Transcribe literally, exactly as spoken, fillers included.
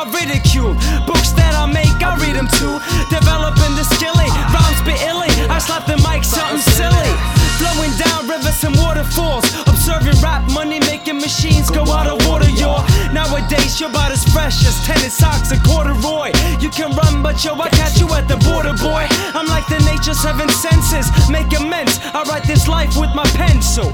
are ridiculed. Books that I make, I read them too. Developing the skilly, rhymes be illy. I slap the mic, something silly. Flowing down rivers and waterfalls. Observing rap money making machines go out of water, y'all. Nowadays you're about as fresh as tennis socks and corduroy. You can run but yo, I catch you at the border, boy. I'm like the nature seven senses, make amends. I write this life with my pencil.